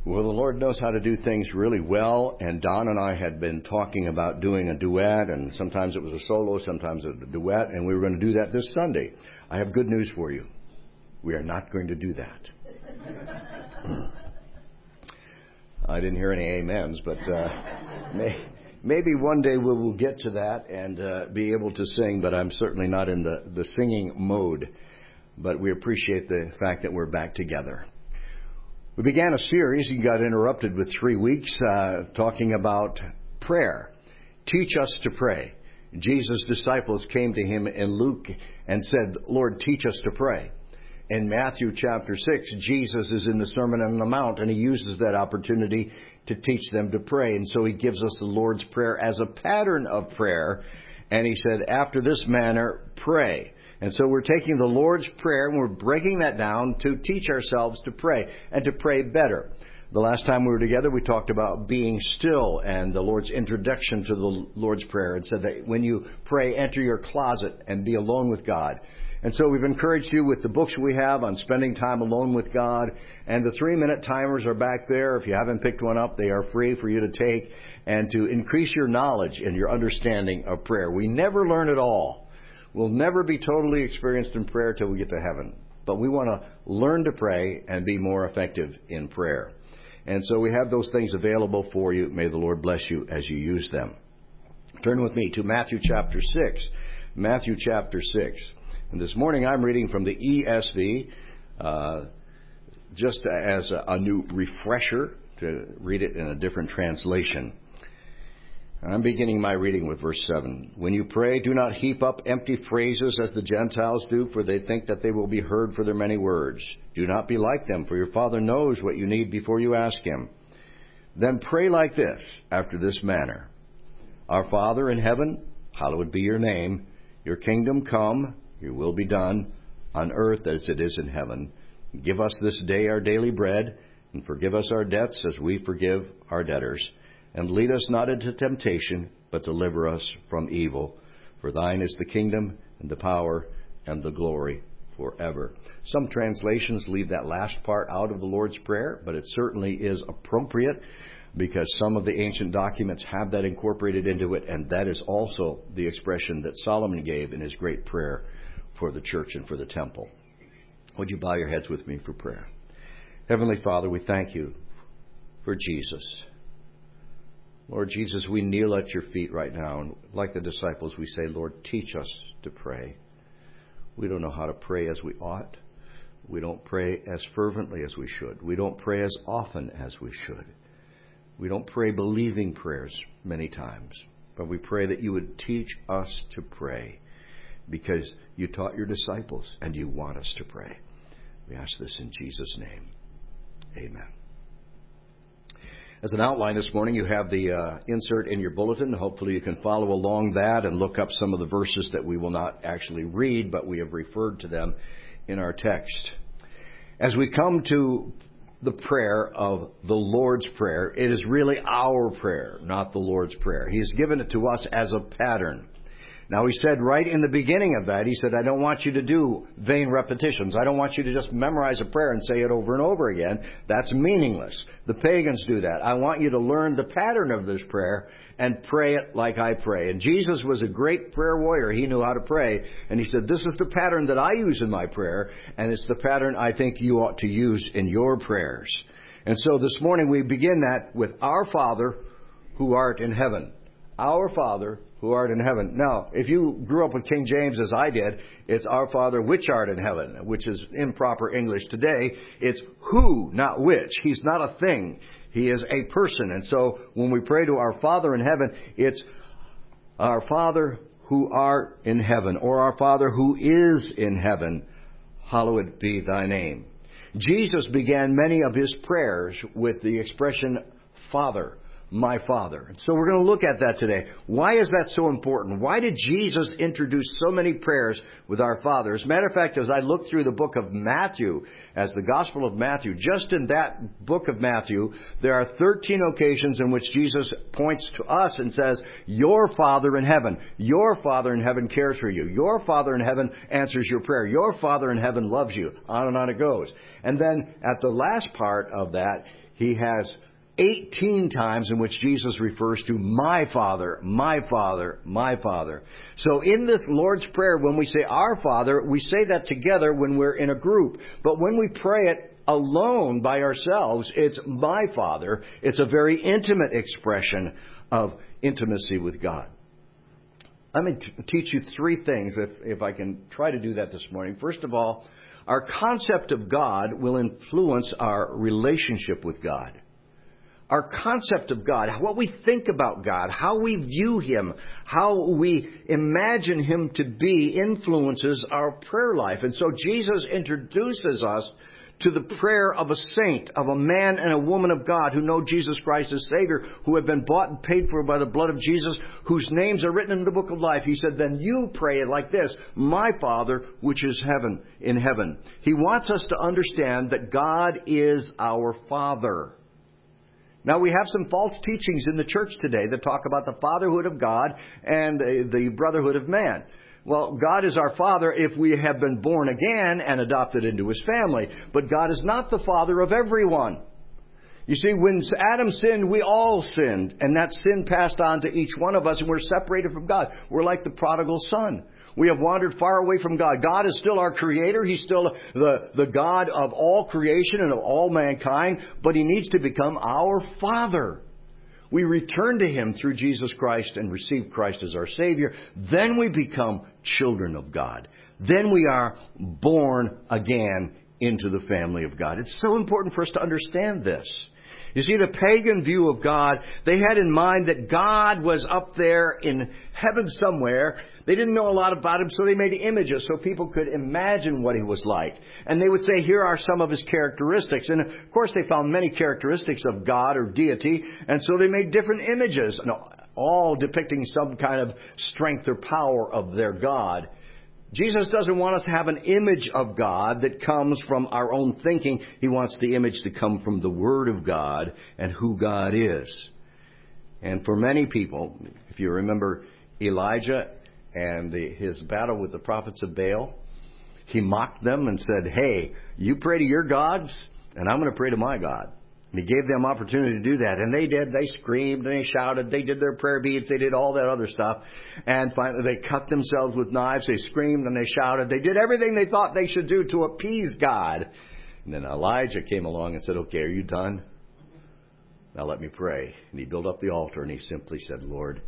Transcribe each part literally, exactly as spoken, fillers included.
Well, the Lord knows how to do things really well, and Don and I had been talking about doing a duet, and sometimes it was a solo, sometimes it was a duet, and we were going to do that this Sunday. I have good news for you. We are not going to do that. I didn't hear any amens, but uh, may, maybe one day we will get to that and uh, be able to sing, but I'm certainly not in the, the singing mode. But we appreciate the fact that we're back together. We began a series and got interrupted with three weeks uh, talking about prayer. Teach us to pray. Jesus' disciples came to him in Luke and said, Lord, teach us to pray. In Matthew chapter six, Jesus is in the Sermon on the Mount, and he uses that opportunity to teach them to pray. And so he gives us the Lord's Prayer as a pattern of prayer. And he said, after this manner, pray. And so we're taking the Lord's Prayer and we're breaking that down to teach ourselves to pray and to pray better. The last time we were together, we talked about being still and the Lord's introduction to the Lord's Prayer, and said that when you pray, enter your closet and be alone with God. And so we've encouraged you with the books we have on spending time alone with God. And the three-minute timers are back there. If you haven't picked one up, they are free for you to take and to increase your knowledge and your understanding of prayer. We never learn it all. We'll never be totally experienced in prayer till we get to heaven. But we want to learn to pray and be more effective in prayer. And so we have those things available for you. May the Lord bless you as you use them. Turn with me to Matthew chapter six. Matthew chapter six. And this morning I'm reading from the E S V, uh, just as a, a new refresher to read it in a different translation. I'm beginning my reading with verse seven. When you pray, do not heap up empty phrases as the Gentiles do, for they think that they will be heard for their many words. Do not be like them, for your Father knows what you need before you ask Him. Then pray like this, after this manner. Our Father in heaven, hallowed be your name. Your kingdom come, your will be done, on earth as it is in heaven. Give us this day our daily bread, and forgive us our debts as we forgive our debtors. And lead us not into temptation, but deliver us from evil. For thine is the kingdom, and the power, and the glory forever. Some translations leave that last part out of the Lord's Prayer, but it certainly is appropriate because some of the ancient documents have that incorporated into it, and that is also the expression that Solomon gave in his great prayer for the church and for the temple. Would you bow your heads with me for prayer? Heavenly Father, we thank you for Jesus. Lord Jesus, we kneel at your feet right now, and like the disciples, we say, Lord, teach us to pray. We don't know how to pray as we ought. We don't pray as fervently as we should. We don't pray as often as we should. We don't pray believing prayers many times, but we pray that you would teach us to pray because you taught your disciples and you want us to pray. We ask this in Jesus' name. Amen. As an outline this morning, you have the uh, insert in your bulletin. Hopefully you can follow along that and look up some of the verses that we will not actually read, but we have referred to them in our text. As we come to the prayer of the Lord's Prayer, it is really our prayer, not the Lord's Prayer. He's given it to us as a pattern. Now, he said right in the beginning of that, he said, I don't want you to do vain repetitions. I don't want you to just memorize a prayer and say it over and over again. That's meaningless. The pagans do that. I want you to learn the pattern of this prayer and pray it like I pray. And Jesus was a great prayer warrior. He knew how to pray. And he said, this is the pattern that I use in my prayer, and it's the pattern I think you ought to use in your prayers. And so this morning we begin that with Our Father who art in heaven. Our Father who art in heaven. Now, if you grew up with King James as I did, it's Our Father which art in heaven, which is improper English today. It's who, not which. He's not a thing. He is a person. And so when we pray to our Father in heaven, it's Our Father who art in heaven, or Our Father who is in heaven. Hallowed be thy name. Jesus began many of his prayers with the expression Father. my Father. So we're going to look at that today. Why is that so important? Why did Jesus introduce so many prayers with our Father? As a matter of fact, as I look through the book of Matthew, as the Gospel of Matthew, just in that book of Matthew, there are thirteen occasions in which Jesus points to us and says, your Father in heaven, your Father in heaven cares for you. Your Father in heaven answers your prayer. Your Father in heaven loves you. On and on it goes. And then at the last part of that, he has eighteen times in which Jesus refers to my Father, my Father, my Father. So in this Lord's Prayer, when we say our Father, we say that together when we're in a group. But when we pray it alone by ourselves, it's my Father. It's a very intimate expression of intimacy with God. Let me t- teach you three things, if, if I can try to do that this morning. First of all, our concept of God will influence our relationship with God. Our concept of God, what we think about God, how we view Him, how we imagine Him to be influences our prayer life. And so Jesus introduces us to the prayer of a saint, of a man and a woman of God who know Jesus Christ as Savior, who have been bought and paid for by the blood of Jesus, whose names are written in the book of life. He said, then you pray it like this, my Father, which is heaven, in heaven. He wants us to understand that God is our Father. Now, we have some false teachings in the church today that talk about the fatherhood of God and the brotherhood of man. Well, God is our Father if we have been born again and adopted into His family. But God is not the Father of everyone. You see, when Adam sinned, we all sinned. And that sin passed on to each one of us, and we're separated from God. We're like the prodigal son. We have wandered far away from God. God is still our Creator. He's still the, the God of all creation and of all mankind. But He needs to become our Father. We return to Him through Jesus Christ and receive Christ as our Savior. Then we become children of God. Then we are born again into the family of God. It's so important for us to understand this. You see, the pagan view of God, they had in mind that God was up there in heaven somewhere. They didn't know a lot about Him, so they made images so people could imagine what He was like. And they would say, here are some of His characteristics. And of course, they found many characteristics of God or deity, and so they made different images, all depicting some kind of strength or power of their God. Jesus doesn't want us to have an image of God that comes from our own thinking. He wants the image to come from the Word of God and who God is. And for many people, if you remember Elijah and the, his battle with the prophets of Baal, he mocked them and said, hey, you pray to your gods, and I'm going to pray to my God. And He gave them opportunity to do that. And they did. They screamed and they shouted. They did their prayer beads. They did all that other stuff. And finally they cut themselves with knives. They screamed and they shouted. They did everything they thought they should do to appease God. And then Elijah came along and said, okay, are you done? Now let me pray. And he built up the altar and he simply said, Lord,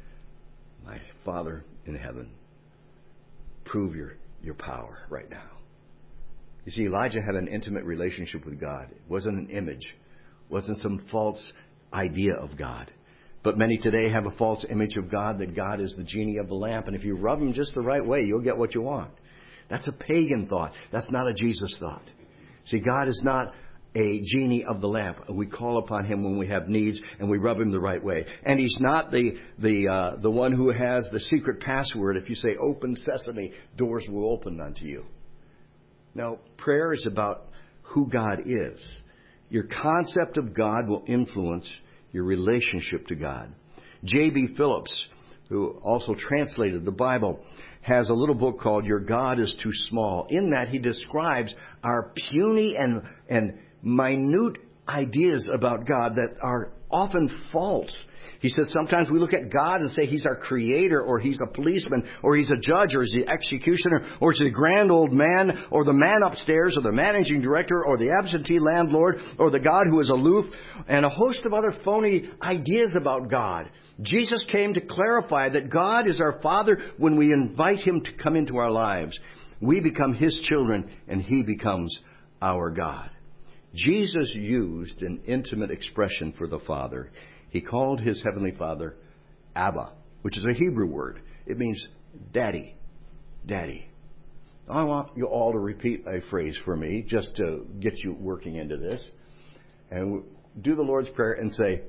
my Father in heaven, prove your, your power right now. You see, Elijah had an intimate relationship with God. It wasn't an image. It wasn't some false idea of God. But many today have a false image of God, that God is the genie of the lamp. And if you rub Him just the right way, you'll get what you want. That's a pagan thought. That's not a Jesus thought. See, God is not a genie of the lamp. We call upon Him when we have needs, and we rub Him the right way. And He's not the the uh, the one who has the secret password. If you say, open sesame, doors will open unto you. Now, prayer is about who God is. Your concept of God will influence your relationship to God. J B Phillips, who also translated the Bible, has a little book called Your God is Too Small. In that, he describes our puny and, and minute ideas about God that are often false. He says sometimes we look at God and say He's our creator, or He's a policeman, or He's a judge, or He's the executioner, or He's a grand old man, or the man upstairs, or the managing director, or the absentee landlord, or the God who is aloof, and a host of other phony ideas about God. Jesus came to clarify that God is our Father when we invite Him to come into our lives. We become His children, and He becomes our God. Jesus used an intimate expression for the Father. He called His Heavenly Father Abba, which is a Hebrew word. It means daddy, daddy. I want you all to repeat a phrase for me just to get you working into this. And do the Lord's Prayer and say,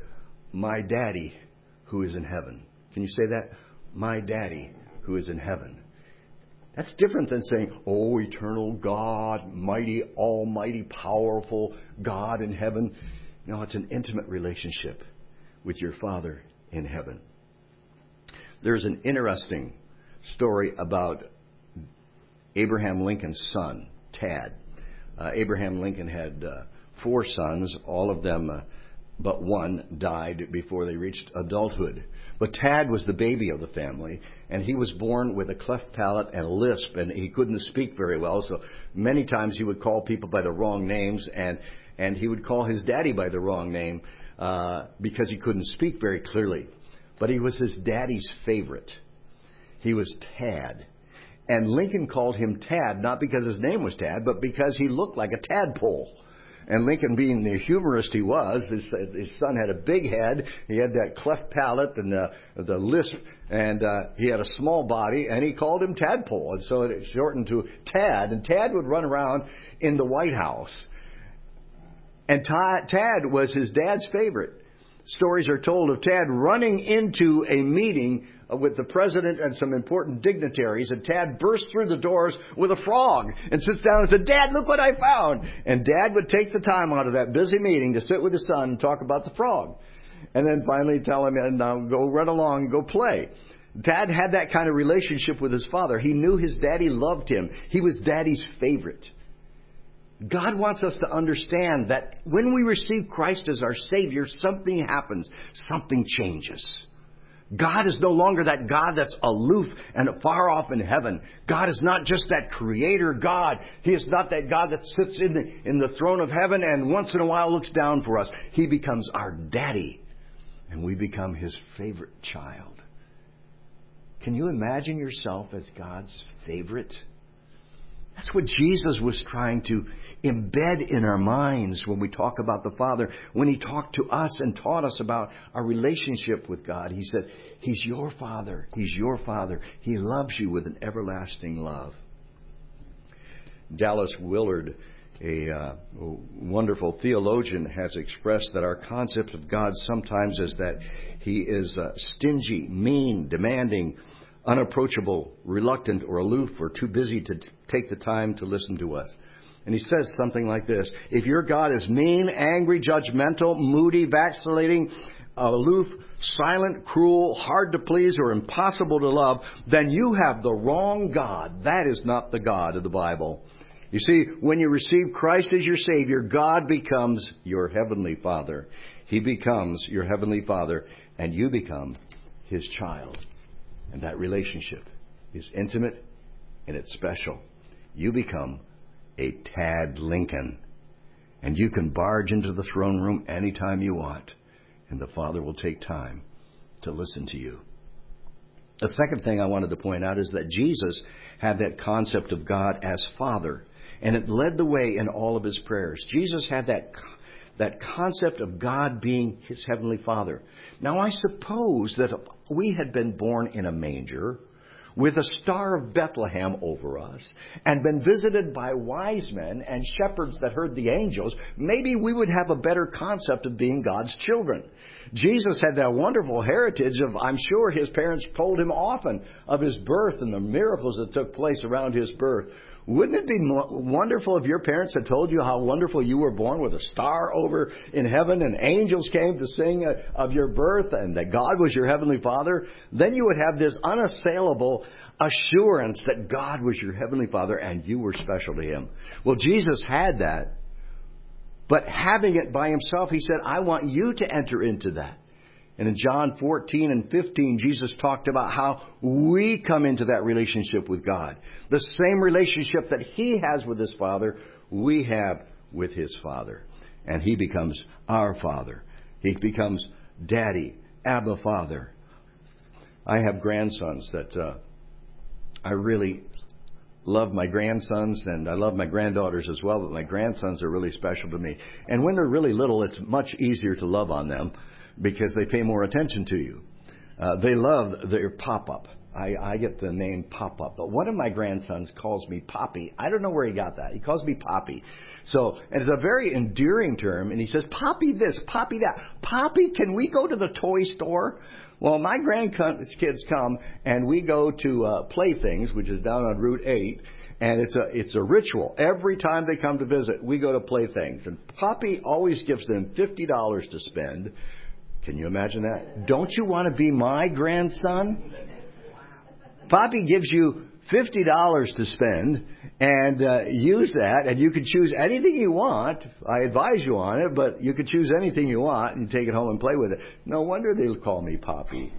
my daddy who is in heaven. Can you say that? My daddy who is in heaven. That's different than saying, oh, eternal God, mighty, almighty, powerful God in heaven. No, it's an intimate relationship with your Father in heaven. There's an interesting story about Abraham Lincoln's son, Tad. Uh, Abraham Lincoln had uh, four sons. All of them uh, but one died before they reached adulthood. But Tad was the baby of the family, and he was born with a cleft palate and a lisp, and he couldn't speak very well. So many times he would call people by the wrong names, and, and he would call his daddy by the wrong name uh, because he couldn't speak very clearly. But he was his daddy's favorite. He was Tad. And Lincoln called him Tad, not because his name was Tad, but because he looked like a tadpole. And Lincoln, being the humorist he was, his, his son had a big head. He had that cleft palate and the, the lisp, and uh, he had a small body, and he called him Tadpole. And so it shortened to Tad. And Tad would run around in the White House. And Tad was his dad's favorite. Stories are told of Tad running into a meeting with the president and some important dignitaries, and Tad burst through the doors with a frog and sits down and said, Dad, look what I found. And Dad would take the time out of that busy meeting to sit with his son and talk about the frog. And then finally tell him, and now go run along and go play. Dad had that kind of relationship with his father. He knew his daddy loved him. He was daddy's favorite. God wants us to understand that when we receive Christ as our Savior, something happens. Something changes. God is no longer that God that's aloof and far off in heaven. God is not just that creator God. He is not that God that sits in the, in the throne of heaven and once in a while looks down for us. He becomes our daddy, and we become His favorite child. Can you imagine yourself as God's favorite? That's what Jesus was trying to embed in our minds when we talk about the Father. When He talked to us and taught us about our relationship with God, He said, He's your Father. He's your Father. He loves you with an everlasting love. Dallas Willard, a uh, wonderful theologian, has expressed that our concept of God sometimes is that He is uh, stingy, mean, demanding, unapproachable, reluctant, or aloof, or too busy to t- take the time to listen to us. And he says something like this: if your God is mean, angry, judgmental, moody, vacillating, aloof, silent, cruel, hard to please, or impossible to love, then you have the wrong God. That is not the God of the Bible. You see, when you receive Christ as your Savior, God becomes your Heavenly Father. He becomes your Heavenly Father, and you become His child. And that relationship is intimate and it's special. You become a Tad Lincoln. And you can barge into the throne room anytime you want. And the Father will take time to listen to you. The second thing I wanted to point out is that Jesus had that concept of God as Father. And it led the way in all of His prayers. Jesus had that that concept of God being His Heavenly Father. Now, I suppose that we had been born in a manger with a star of Bethlehem over us and been visited by wise men and shepherds that heard the angels, maybe we would have a better concept of being God's children. Jesus had that wonderful heritage of, I'm sure His parents told Him often of His birth and the miracles that took place around His birth. Wouldn't it be wonderful if your parents had told you how wonderful you were born with a star over in heaven and angels came to sing of your birth and that God was your Heavenly Father? Then you would have this unassailable assurance that God was your Heavenly Father and you were special to Him. Well, Jesus had that, but having it by Himself, He said, I want you to enter into that. And in John fourteen and fifteen, Jesus talked about how we come into that relationship with God. The same relationship that He has with His Father, we have with His Father. And He becomes our Father. He becomes Daddy, Abba Father. I have grandsons that uh, I really love my grandsons, and I love my granddaughters as well, but my grandsons are really special to me. And when they're really little, it's much easier to love on them, because they pay more attention to you. Uh, they love their pop-up. I, I get the name Papa, but one of my grandsons calls me Poppy. I don't know where he got that. He calls me Poppy. So it's a very endearing term, and he says, Poppy this, Poppy that. Poppy, can we go to the toy store? Well, my grandkids come, and we go to uh, Playthings, which is down on Route eight, and it's a it's a ritual. Every time they come to visit, we go to Playthings, and Poppy always gives them fifty dollars to spend. Can you imagine that? Don't you want to be my grandson? Poppy gives you fifty dollars to spend, and uh, use that, and you can choose anything you want. I advise you on it, but you can choose anything you want and take it home and play with it. No wonder they'll call me Poppy.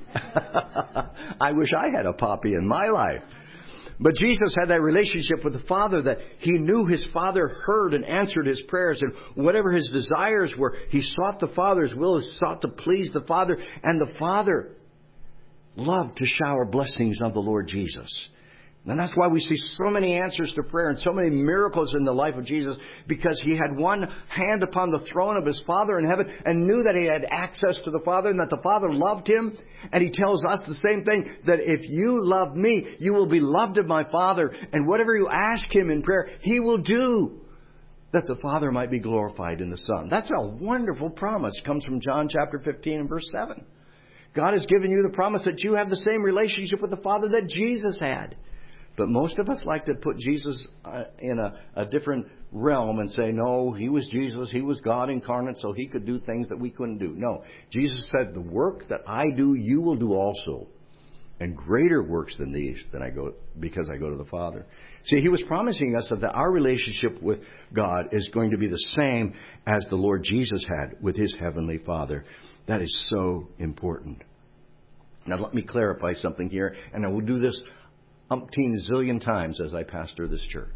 I wish I had a Poppy in my life. But Jesus had that relationship with the Father that he knew his Father heard and answered his prayers. And whatever his desires were, he sought the Father's will, he sought to please the Father. And the Father loved to shower blessings on the Lord Jesus. And that's why we see so many answers to prayer and so many miracles in the life of Jesus, because he had one hand upon the throne of his Father in heaven and knew that he had access to the Father and that the Father loved him. And he tells us the same thing, that if you love me, you will be loved of my Father. And whatever you ask him in prayer, he will do, that the Father might be glorified in the Son. That's a wonderful promise. It comes from John chapter fifteen and verse seven. God has given you the promise that you have the same relationship with the Father that Jesus had. But most of us like to put Jesus uh, in a, a different realm and say, no, he was Jesus, he was God incarnate, so he could do things that we couldn't do. No, Jesus said, the work that I do, you will do also. And greater works than these, than I go, because I go to the Father. See, he was promising us that our relationship with God is going to be the same as the Lord Jesus had with his heavenly Father. That is so important. Now let me clarify something here, and I will do this umpteen zillion times as I pastor this church.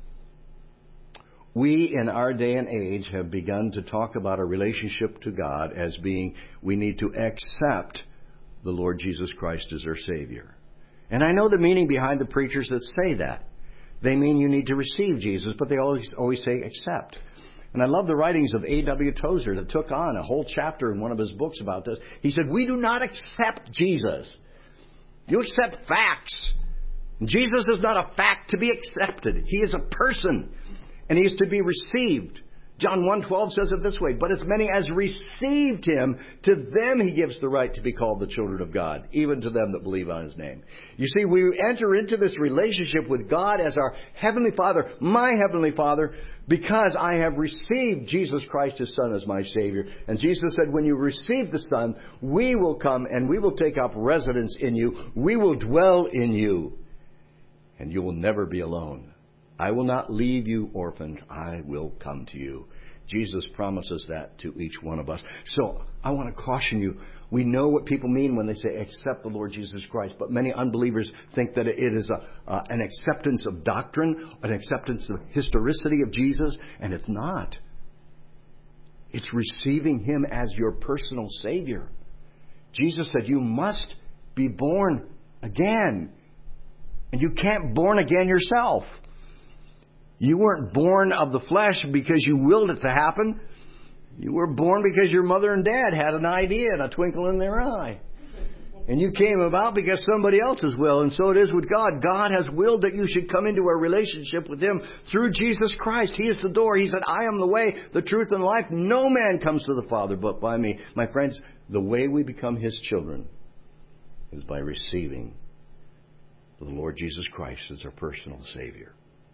We in our day and age have begun to talk about our relationship to God as being, we need to accept the Lord Jesus Christ as our Savior. And I know the meaning behind the preachers that say that. They mean you need to receive Jesus, but they always always say accept. And I love the writings of A W Tozer that took on a whole chapter in one of his books about this. He said, we do not accept Jesus. You accept facts. Jesus is not a fact to be accepted. He is a person, and he is to be received. John one twelve says it this way, but as many as received him, to them he gives the right to be called the children of God, even to them that believe on his name. You see, we enter into this relationship with God as our Heavenly Father, my Heavenly Father, because I have received Jesus Christ, his Son, as my Savior. And Jesus said, when you receive the Son, we will come and we will take up residence in you. We will dwell in you. And you will never be alone. I will not leave you orphaned. I will come to you. Jesus promises that to each one of us. So I want to caution you. We know what people mean when they say accept the Lord Jesus Christ. But many unbelievers think that it is a, uh, an acceptance of doctrine, an acceptance of historicity of Jesus. And it's not. It's receiving him as your personal Savior. Jesus said you must be born again. And you can't born again yourself. You weren't born of the flesh because you willed it to happen. You were born because your mother and dad had an idea and a twinkle in their eye. And you came about because somebody else's will. And so it is with God. God has willed that you should come into a relationship with him through Jesus Christ. He is the door. He said, I am the way, the truth, and life. No man comes to the Father but by me. My friends, the way we become his children is by receiving the Lord Jesus Christ as our personal Savior.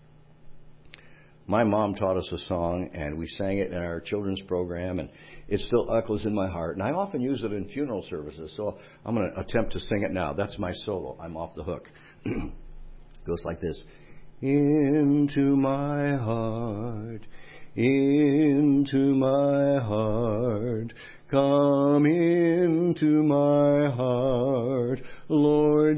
My mom taught us a song, and we sang it in our children's program, and it still echoes in my heart. And I often use it in funeral services, so I'm going to attempt to sing it now. That's my solo. I'm off the hook. It goes like this. Into my heart, into my heart, come into my heart, Lord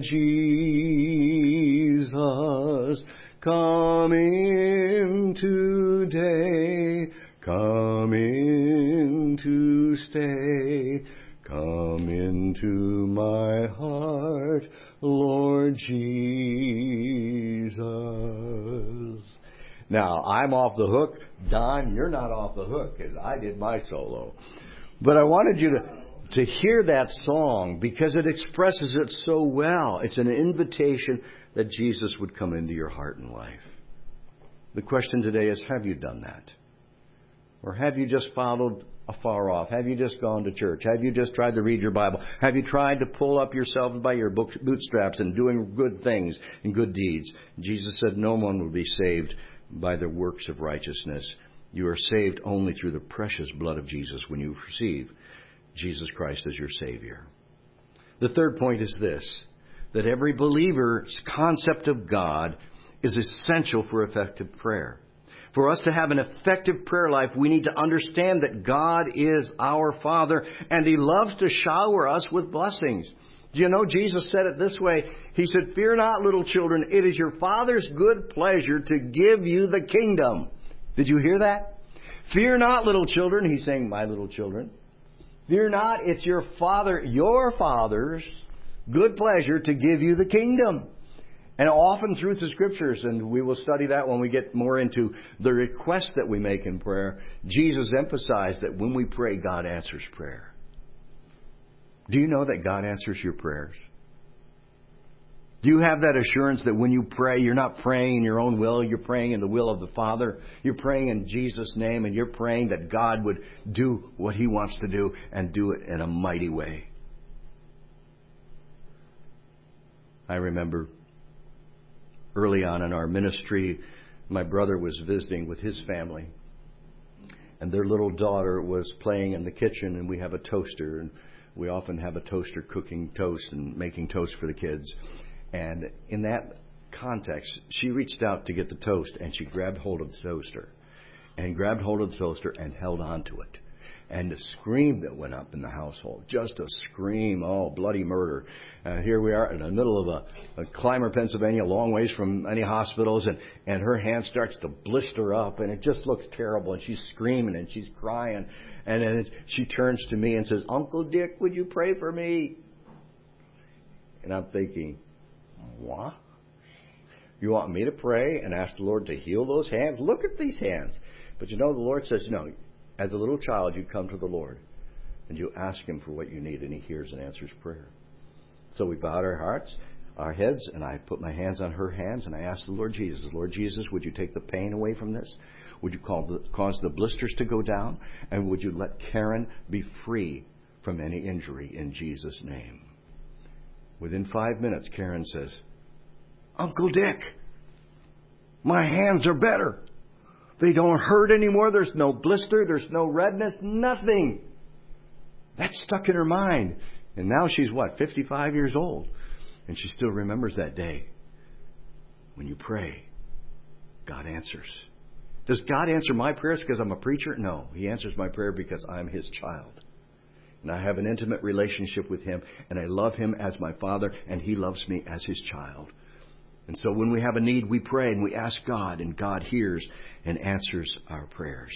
Jesus. Come in today, come in to stay, come into my heart, Lord Jesus. Now, I'm off the hook. Don, you're not off the hook, because I did my solo. But I wanted you to to hear that song because it expresses it so well. It's an invitation that Jesus would come into your heart and life. The question today is, have you done that? Or have you just followed afar off? Have you just gone to church? Have you just tried to read your Bible? Have you tried to pull up yourself by your bootstraps and doing good things and good deeds? Jesus said no one will be saved by the works of righteousness. You are saved only through the precious blood of Jesus when you receive Jesus Christ as your Savior. The third point is this, that every believer's concept of God is essential for effective prayer. For us to have an effective prayer life, we need to understand that God is our Father and He loves to shower us with blessings. Do you know Jesus said it this way? He said, "Fear not, little children, it is your Father's good pleasure to give you the kingdom." Did you hear that? Fear not, little children. He's saying, my little children. Fear not, it's your Father, your Father's good pleasure to give you the kingdom. And often through the Scriptures, and we will study that when we get more into the requests that we make in prayer, Jesus emphasized that when we pray, God answers prayer. Do you know that God answers your prayers? Do you have that assurance that when you pray, you're not praying in your own will, you're praying in the will of the Father? You're praying in Jesus' name, and you're praying that God would do what He wants to do and do it in a mighty way. I remember early on in our ministry, my brother was visiting with his family, and their little daughter was playing in the kitchen, and we have a toaster, and we often have a toaster cooking toast and making toast for the kids. And in that context, she reached out to get the toast, and she grabbed hold of the toaster, and grabbed hold of the toaster and held on to it. And the scream that went up in the household, just a scream, oh, bloody murder. Uh, here we are in the middle of a, a Clymer, Pennsylvania, a long ways from any hospitals, and, and her hand starts to blister up, and it just looks terrible, and she's screaming, and she's crying. And then it, she turns to me and says, "Uncle Dick, would you pray for me?" And I'm thinking, what? You want me to pray and ask the Lord to heal those hands? Look at these hands. But you know, the Lord says, no. As a little child, you come to the Lord and you ask Him for what you need, and He hears and answers prayer. So we bowed our hearts, our heads, and I put my hands on her hands, and I asked the Lord Jesus, Lord Jesus, would you take the pain away from this? Would you call the, cause the blisters to go down? And would you let Karen be free from any injury in Jesus' name? Within five minutes, Karen says, "Uncle Dick, my hands are better. They don't hurt anymore. There's no blister. There's no redness. Nothing." That stuck in her mind. And now she's what, fifty-five years old. And she still remembers that day. When you pray, God answers. Does God answer my prayers because I'm a preacher? No. He answers my prayer because I'm His child. And I have an intimate relationship with Him. And I love Him as my Father. And He loves me as His child. And so when we have a need, we pray and we ask God, and God hears and answers our prayers.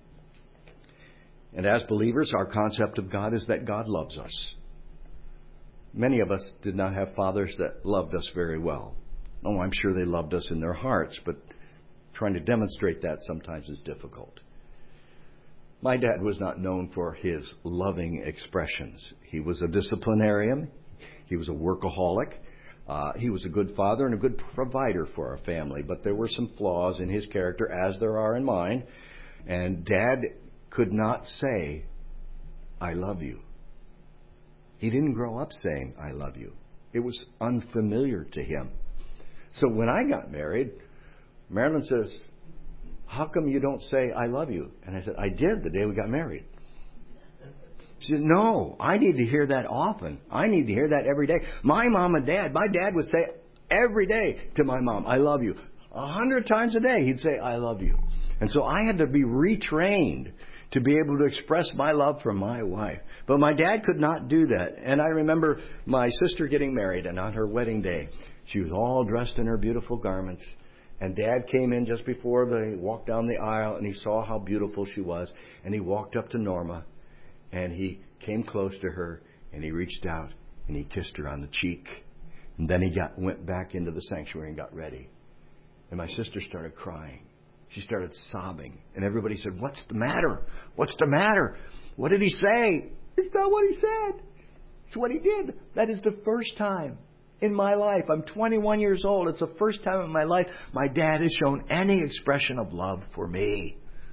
And as believers, our concept of God is that God loves us. Many of us did not have fathers that loved us very well. Oh, I'm sure they loved us in their hearts, but trying to demonstrate that sometimes is difficult. My dad was not known for his loving expressions. He was a disciplinarian. He was a workaholic. Uh, he was a good father and a good provider for our family, but there were some flaws in his character, as there are in mine. And Dad could not say, "I love you." He didn't grow up saying, "I love you." It was unfamiliar to him. So when I got married, Marilyn says, "How come you don't say, 'I love you'?" And I said, "I did the day we got married." She said, "No, I need to hear that often. I need to hear that every day." My mom and dad, my dad would say every day to my mom, "I love you." A hundred times a day he'd say, "I love you." And so I had to be retrained to be able to express my love for my wife. But my dad could not do that. And I remember my sister getting married, and on her wedding day, she was all dressed in her beautiful garments. And Dad came in just before they walked down the aisle, and he saw how beautiful she was. And he walked up to Norma, and he came close to her, and he reached out, and he kissed her on the cheek. And then he got went back into the sanctuary and got ready. And my sister started crying. She started sobbing. And everybody said, "What's the matter? What's the matter? What did he say?" It's not what He said. It's what He did. That is the first time in my life. I'm twenty-one years old. It's the first time in my life my dad has shown any expression of love for me.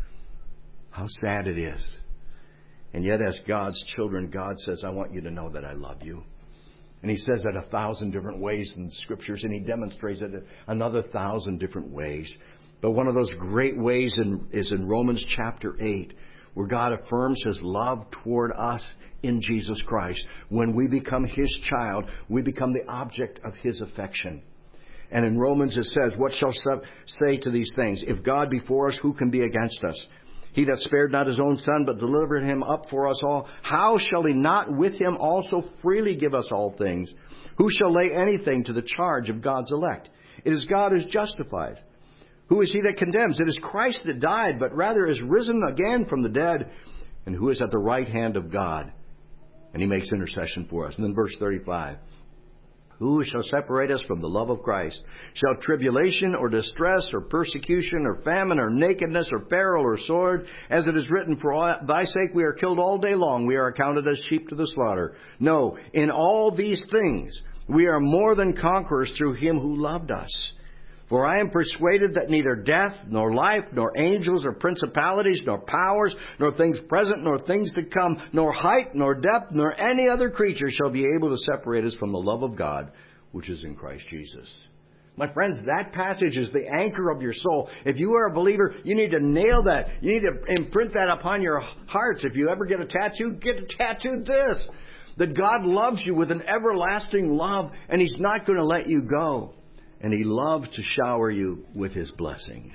How sad it is. And yet as God's children, God says, I want you to know that I love you. And He says that a thousand different ways in the Scriptures, and He demonstrates it another thousand different ways. But one of those great ways in, is in Romans chapter eight, where God affirms His love toward us in Jesus Christ. When we become His child, we become the object of His affection. And in Romans it says, what shall say to these things? If God be for us, who can be against us? He that spared not His own Son, but delivered Him up for us all, how shall He not with Him also freely give us all things? Who shall lay anything to the charge of God's elect? It is God who justifies. Who is he that condemns? It is Christ that died, but rather is risen again from the dead, and who is at the right hand of God. And He makes intercession for us. And then verse thirty-five. Who shall separate us from the love of Christ? Shall tribulation or distress or persecution or famine or nakedness or peril or sword? As it is written, for thy sake we are killed all day long. We are accounted as sheep to the slaughter. No, in all these things we are more than conquerors through Him who loved us. For I am persuaded that neither death, nor life, nor angels, or principalities, nor powers, nor things present, nor things to come, nor height, nor depth, nor any other creature shall be able to separate us from the love of God, which is in Christ Jesus. My friends, that passage is the anchor of your soul. If you are a believer, you need to nail that. You need to imprint that upon your hearts. If you ever get a tattoo, get a tattoo this. That God loves you with an everlasting love, and He's not going to let you go. And He loves to shower you with His blessings.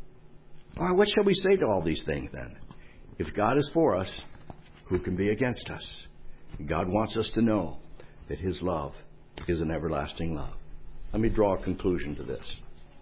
All right, what shall we say to all these things then? If God is for us, who can be against us? God wants us to know that His love is an everlasting love. Let me draw a conclusion to this.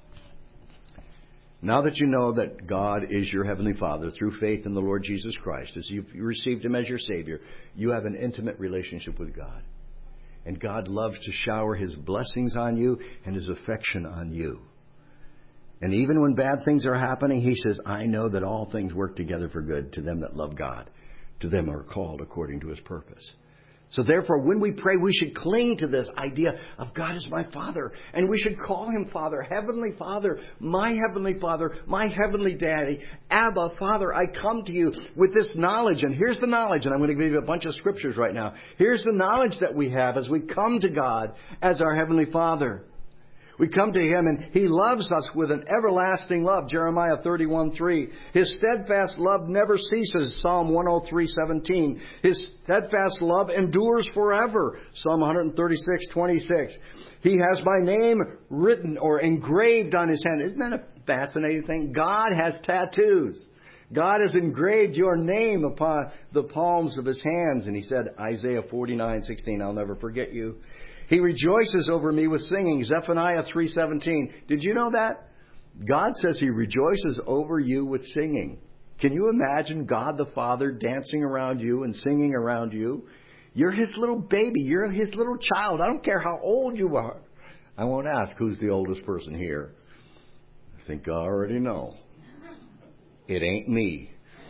Now that you know that God is your Heavenly Father through faith in the Lord Jesus Christ, as you've received Him as your Savior, you have an intimate relationship with God. And God loves to shower His blessings on you and His affection on you. And even when bad things are happening, He says, I know that all things work together for good to them that love God. To them are called according to His purpose. So therefore, when we pray, we should cling to this idea of God is my Father. And we should call Him Father, Heavenly Father, my Heavenly Father, my Heavenly Daddy, Abba, Father, I come to you with this knowledge. And here's the knowledge, and I'm going to give you a bunch of scriptures right now. Here's the knowledge that we have as we come to God as our Heavenly Father. We come to Him and He loves us with an everlasting love. Jeremiah thirty-one three. His steadfast love never ceases. Psalm one oh three seventeen. His steadfast love endures forever. Psalm one thirty-six twenty-six. He has my name written or engraved on His hand. Isn't that a fascinating thing? God has tattoos. God has engraved your name upon the palms of His hands. And He said, Isaiah forty-nine sixteen, I'll never forget you. He rejoices over me with singing. Zephaniah three seventeen. Did you know that? God says He rejoices over you with singing. Can you imagine God the Father dancing around you and singing around you? You're His little baby. You're His little child. I don't care how old you are. I won't ask who's the oldest person here. I think I already know. It ain't me.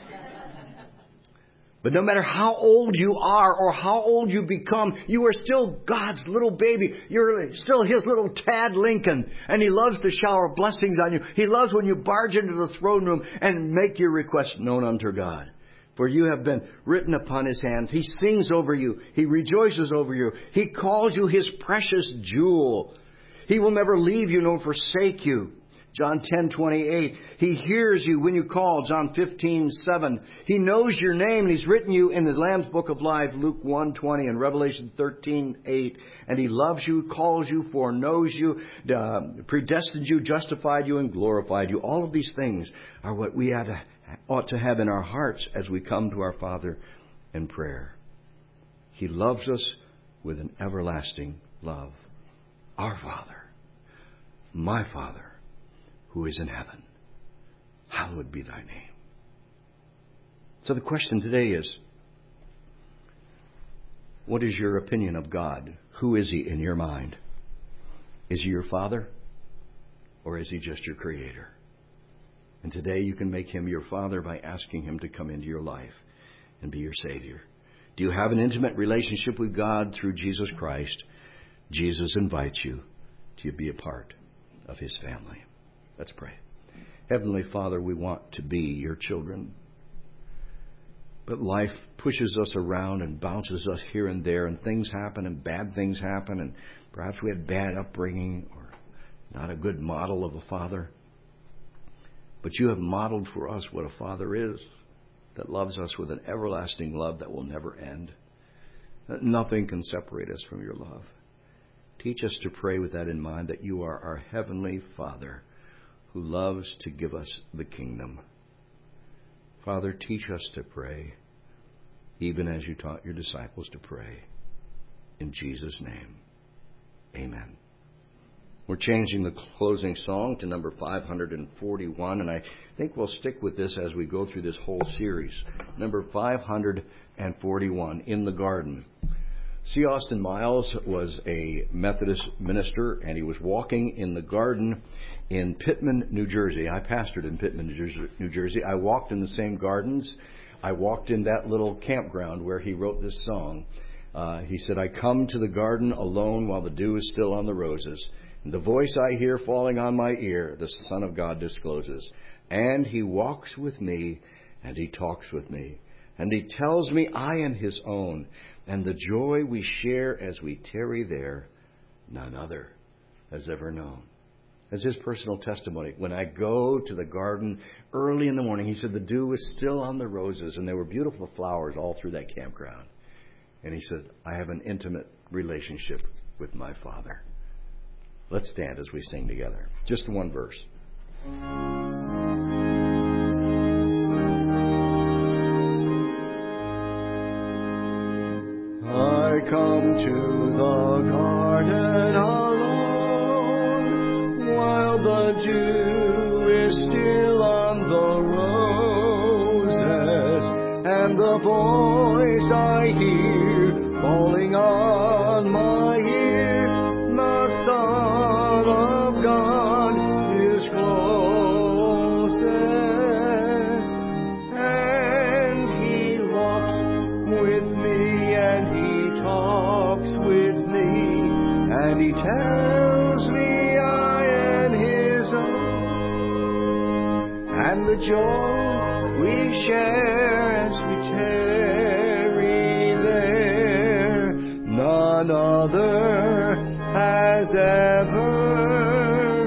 But no matter how old you are or how old you become, you are still God's little baby. You're still His little Tad Lincoln. And He loves to shower blessings on you. He loves when you barge into the throne room and make your request known unto God. For you have been written upon His hands. He sings over you. He rejoices over you. He calls you His precious jewel. He will never leave you nor forsake you. John ten twenty-eight. He hears you when you call. John fifteen seven. He knows your name and He's written you in the Lamb's Book of Life. Luke one twenty and Revelation thirteen eight. And He loves you, calls you, foreknows you, uh, predestined you, justified you, and glorified you. All of these things are what we ought to, ought to have in our hearts as we come to our Father in prayer. He loves us with an everlasting love. Our Father, my Father, who is in heaven, hallowed be Thy name. So the question today is, what is your opinion of God? Who is He in your mind? Is He your Father, or is He just your Creator? And today you can make Him your Father by asking Him to come into your life and be your Savior. Do you have an intimate relationship with God through Jesus Christ? Jesus invites you to be a part of His family. Let's pray. Heavenly Father, we want to be your children. But life pushes us around and bounces us here and there, and things happen and bad things happen, and perhaps we had bad upbringing or not a good model of a father. But you have modeled for us what a father is, that loves us with an everlasting love that will never end. That nothing can separate us from your love. Teach us to pray with that in mind, that you are our heavenly Father who loves to give us the kingdom. Father, teach us to pray, even as you taught your disciples to pray. In Jesus' name, amen. We're changing the closing song to number five hundred forty-one, and I think we'll stick with this as we go through this whole series. Number five hundred forty-one, In the Garden. C. Austin Miles was a Methodist minister, and he was walking in the garden in Pitman, New Jersey. I pastored in Pitman, New Jersey. I walked in the same gardens. I walked in that little campground where he wrote this song. Uh, he said, I come to the garden alone while the dew is still on the roses. And the voice I hear falling on my ear, the Son of God discloses. And He walks with me, and He talks with me. And He tells me I am His own. And the joy we share as we tarry there, none other has ever known. As his personal testimony, when I go to the garden early in the morning, he said the dew is still on the roses, and there were beautiful flowers all through that campground. And he said, I have an intimate relationship with my Father. Let's stand as we sing together. Just one verse. I come to the garden alone while the dew is still on the roses, and the voice I hear falling on my ear, the Son of God is closest, and He walks with me, and He talks with me, and He tells me I am His own, and the joy we share as we tarry there, none other has ever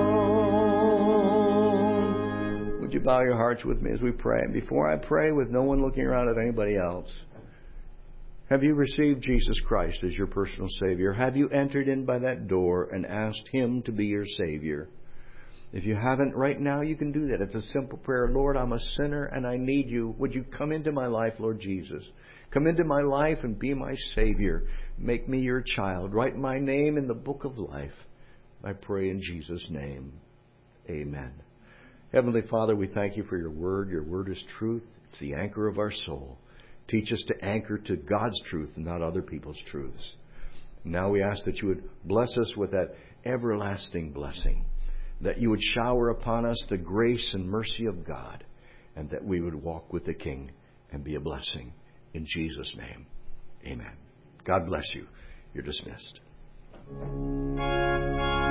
known. Would you bow your hearts with me as we pray? And before I pray, with no one looking around at anybody else, have you received Jesus Christ as your personal Savior? Have you entered in by that door and asked Him to be your Savior? If you haven't right now, you can do that. It's a simple prayer. Lord, I'm a sinner and I need you. Would you come into my life, Lord Jesus? Come into my life and be my Savior. Make me your child. Write my name in the book of life. I pray in Jesus' name. Amen. Heavenly Father, we thank you for your word. Your word is truth. It's the anchor of our soul. Teach us to anchor to God's truth and not other people's truths. Now we ask that you would bless us with that everlasting blessing, that you would shower upon us the grace and mercy of God, and that we would walk with the King and be a blessing. In Jesus' name, amen. God bless you. You're dismissed.